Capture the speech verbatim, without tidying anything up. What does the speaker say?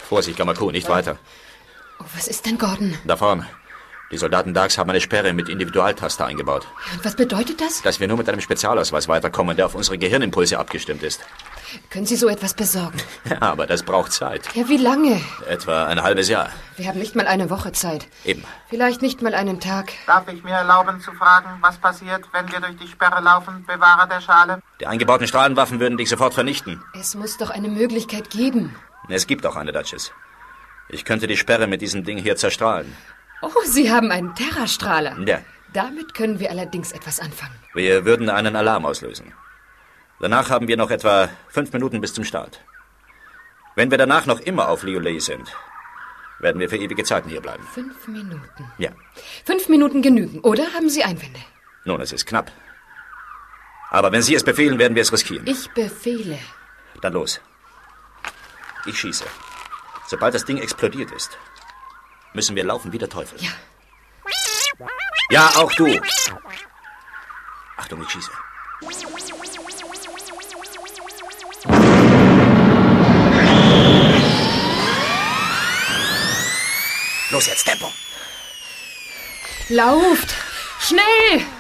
Vorsicht, Gamaku, nicht weiter. Oh, was ist denn, Gordon? Da vorne. Die Soldaten Darks haben eine Sperre mit Individualtaster eingebaut. Und was bedeutet das? Dass wir nur mit einem Spezialausweis weiterkommen, der auf unsere Gehirnimpulse abgestimmt ist. Können Sie so etwas besorgen? Ja, aber das braucht Zeit. Ja, wie lange? Etwa ein halbes Jahr. Wir haben nicht mal eine Woche Zeit. Eben. Vielleicht nicht mal einen Tag. Darf ich mir erlauben zu fragen, was passiert, wenn wir durch die Sperre laufen, Bewahrer der Schale? Die eingebauten Strahlenwaffen würden dich sofort vernichten. Es muss doch eine Möglichkeit geben. Es gibt auch eine, Duchess. Ich könnte die Sperre mit diesem Ding hier zerstrahlen. Oh, Sie haben einen Terrastrahler. Ja. Damit können wir allerdings etwas anfangen. Wir würden einen Alarm auslösen. Danach haben wir noch etwa fünf Minuten bis zum Start. Wenn wir danach noch immer auf Liolei sind, werden wir für ewige Zeiten hier bleiben. Fünf Minuten? Ja. Fünf Minuten genügen, oder haben Sie Einwände? Nun, es ist knapp. Aber wenn Sie es befehlen, werden wir es riskieren. Ich befehle. Dann los. Ich schieße. Sobald das Ding explodiert ist, müssen wir laufen wie der Teufel. Ja. Ja, auch du. Achtung, ich schieße. Los jetzt, Tempo! Lauft! Schnell!